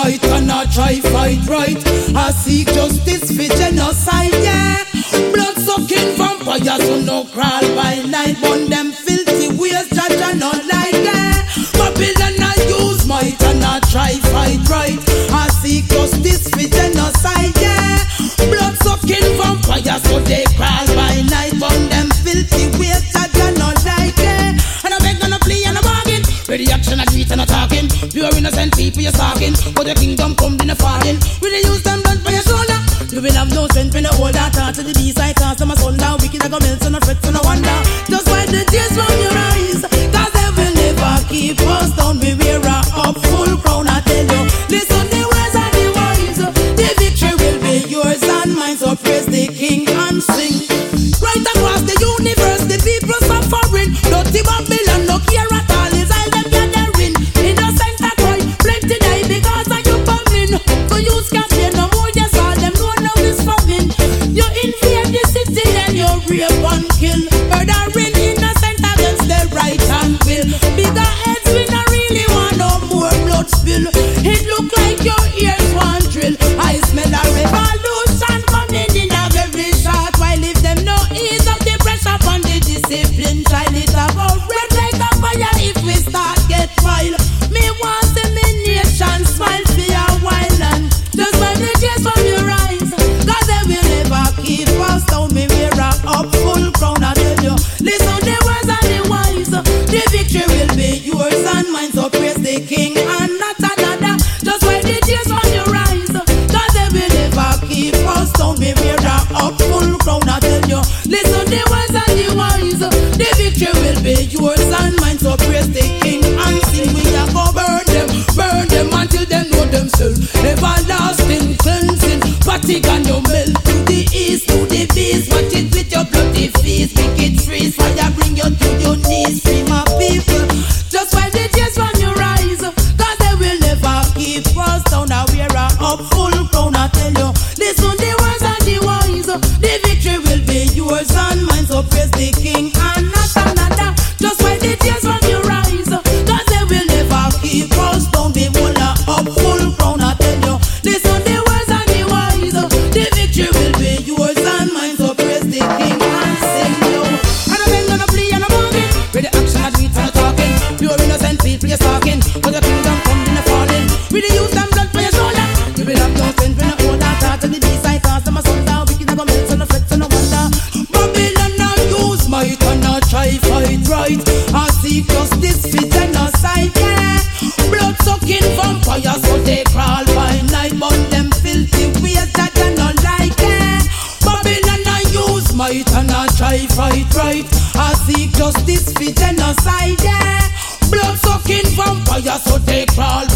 might and I try fight right. I seek justice for genocide, yeah. Blood sucking vampires who no crawl by night. Burn them filthy ways, judge and not like, yeah. Babylon I use might and I try fight right. I seek justice for genocide, yeah. Blood sucking vampires who they crawl by night. Burn them filthy ways, judge and not like, yeah. And I beg and I plea and I bargain. With the action I do it and I talking. Pure innocent people you're talking. But the kingdom come in a falling. Will you use them blood for your shoulder? You will have no strength when you hold that heart to the B-side. Cause them a sundown. Wicked like a melt and a fret and a wonder. Just wipe the tears from your eyes. Cause they will never keep us down. We wear up full crown, I tell you. Listen the words of the wise. The victory will be yours and mine. So praise the king and sing. Right across the universe, the people suffering. Dirty Babylon, no care at all. Israel them gathering. Innocent a cry, plenty die because of you coming. So you can't say no more, yes all them know now is coming. You invade the city and you rape and kill. Murdering innocent against the right and will. Bigger heads we not really want no more blood spill. It look like your ears want drill. I smell a revolution coming in a very short while. If them no ease up the pressure on the discipline, child it about red like a fire if we start get wild. Me want the nation smile for a while and just wipe the tears from your eyes. Cause they will never keep us down. Me wear up full crown, I tell you. Listen the words of the wise. The victory will be yours and mine. So praise the king and not another. Just wipe the tears from your eyes. Cause they will never keep us down. Me wear up full crown, I tell you. Listen the words of the wise. The victory will be yours and mine. So praise the king and sing. We are go burn them until they know themselves. Everlasting cleansing, Vatican you melt to the east, to the beast. Watch it with your bloody feet. Make it freeze, fire bring you to your knees. Free my people, just wipe the tears from your eyes. Cause they will never keep us down. Now we're up full crown, I tell you. Listen the words of the wise. The victory will be yours and mine. So praise the king and not another. Just wipe the tears from your eyes. Cause they will never keep us down. We will up full crown, I tell you. Listen the words of the wise. The victory will be yours and mine. So praise the king and sing yo. And I beg and I plea and I bargain. With the action I do it and I talking. Pure innocent people you're talking. But the kingdom come in a falling. Will you use them blood for your shoulder? You will have no strength when you hold that heart to the B-side. Cause them a sundown. Wicked like a melt and a fret and a wonder. Babylon I use might and I try fight right. I seek justice for genocide, yeah. Blood sucking vampires so they crawl by night. Burn them filthy ways that they not like, yeah. Babylon I use might and I try fight right. I seek justice for genocide, yeah. Blood sucking vampires so they crawl